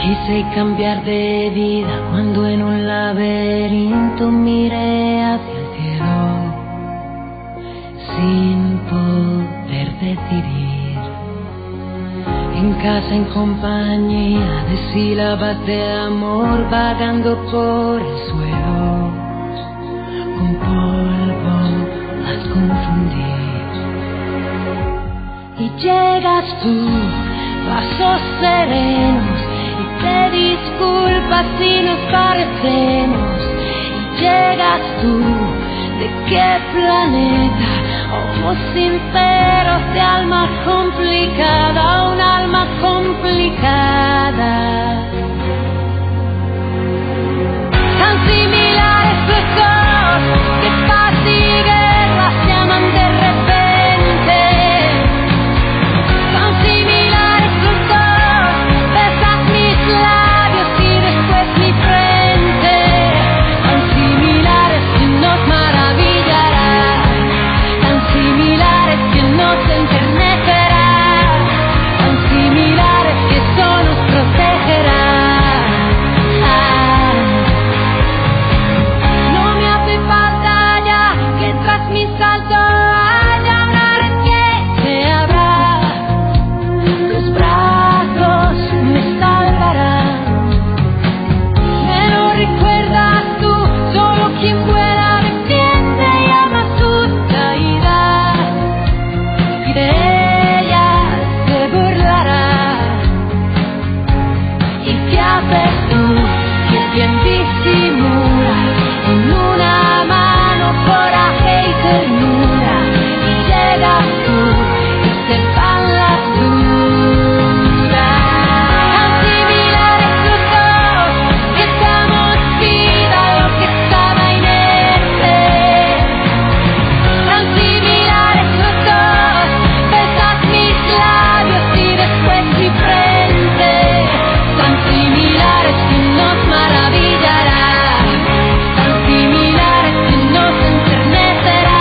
Quise cambiar de vida cuando en un laberinto miré hacia el cielo sin poder decidir. En casa, en compañía de sílabas de amor vagando por el suelo, con polvo las confundí. Y llegas tú, pasos serenos, y te disculpas si nos parecemos. Y llegas tú, ¿de qué planeta? Ojos sinceros de alma complicada, un alma complicada. Tan similares los dos, que paz y guerra se aman de repente. Tan similares los dos, besas mis labios y después mi frente. Tan similares que nos maravillará, tan similares que nos enternecerá, tan similares que eso nos protegerá. No me hace falta ya que tras mi salto haya una red que se abra, los brazos me salvarán. Me lo recuerdas tú, solo quien vuela defiende y ama sus caídas, y de ellas se burlará. ¿Y qué haces tú, que bien disimula en una mano coraje y ternura? Y llegas tú y se van las dudas. Tan similares los dos, que damos vida a lo que estaba inerte. Tan similares los dos, besas mis labios y después mi frente. Tan similares que nos maravillará, tan similares que nos enternecerá.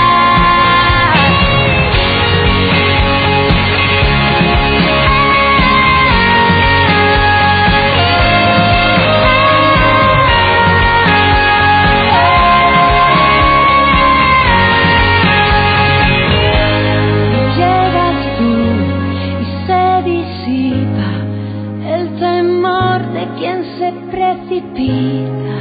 Llegas tú y se disipa el temor de quien se precipita.